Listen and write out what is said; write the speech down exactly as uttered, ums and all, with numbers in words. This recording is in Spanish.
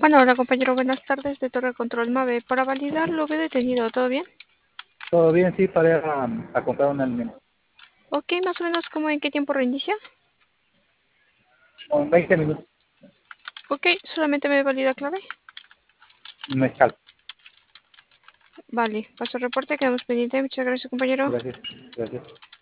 Bueno, hola compañero, buenas tardes de Torre Control Mave. Para validar lo veo detenido, ¿todo bien? Todo bien, sí, para ir a, a comprar un alimento. Ok, más o menos como en qué tiempo reinicia. Con veinte minutos, Ok, solamente me valida clave. mezcal. Vale, paso el reporte, quedamos pendientes. Muchas gracias compañero. Gracias, gracias.